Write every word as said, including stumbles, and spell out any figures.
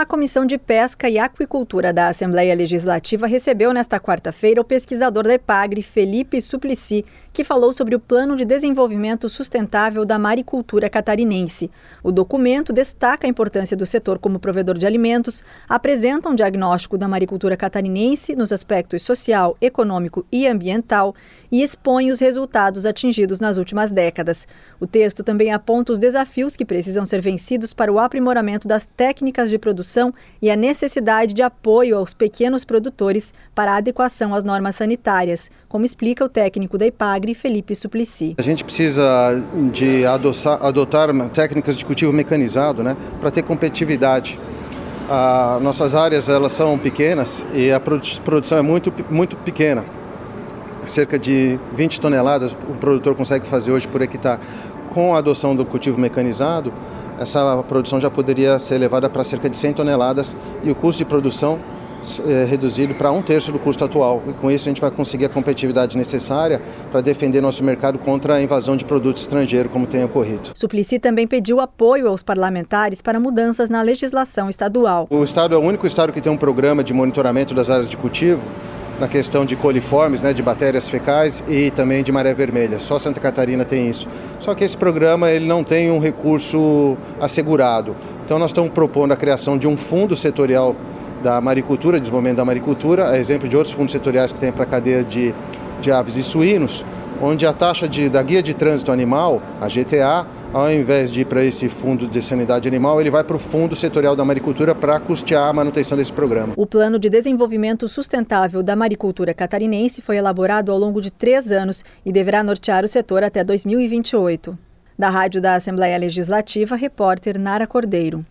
A Comissão de Pesca e Aquicultura da Assembleia Legislativa recebeu nesta quarta-feira o pesquisador da EPAGRE, Felipe Suplicy, que falou sobre o Plano de Desenvolvimento Sustentável da Maricultura Catarinense. O documento destaca a importância do setor como provedor de alimentos, apresenta um diagnóstico da maricultura catarinense nos aspectos social, econômico e ambiental e expõe os resultados atingidos nas últimas décadas. O texto também aponta os desafios que precisam ser vencidos para o aprimoramento das técnicas de produção e a necessidade de apoio aos pequenos produtores para a adequação às normas sanitárias, como explica o técnico da EPAGRE, Felipe Suplicy. A gente precisa de adoçar, adotar técnicas de cultivo mecanizado, né, para ter competitividade. Ah, nossas áreas elas são pequenas e a produção é muito, muito pequena. Cerca de vinte toneladas o produtor consegue fazer hoje por hectare. Com a adoção do cultivo mecanizado, essa produção já poderia ser levada para cerca de cem toneladas e o custo de produção é reduzido para um terço do custo atual. E com isso a gente vai conseguir a competitividade necessária para defender nosso mercado contra a invasão de produtos estrangeiros, como tem ocorrido. Suplicy também pediu apoio aos parlamentares para mudanças na legislação estadual. O estado é o único estado que tem um programa de monitoramento das áreas de cultivo na questão de coliformes, né, de bactérias fecais e também de maré vermelha. Só Santa Catarina tem isso. Só que esse programa ele não tem um recurso assegurado. Então nós estamos propondo a criação de um fundo setorial da maricultura, desenvolvimento da maricultura, a exemplo de outros fundos setoriais que tem para a cadeia de, de aves e suínos, onde a taxa de, da guia de trânsito animal, a G T A, ao invés de ir para esse fundo de sanidade animal, ele vai para o fundo setorial da maricultura para custear a manutenção desse programa. O Plano de Desenvolvimento Sustentável da Maricultura Catarinense foi elaborado ao longo de três anos e deverá nortear o setor até dois mil e vinte e oito. Da Rádio da Assembleia Legislativa, repórter Nara Cordeiro.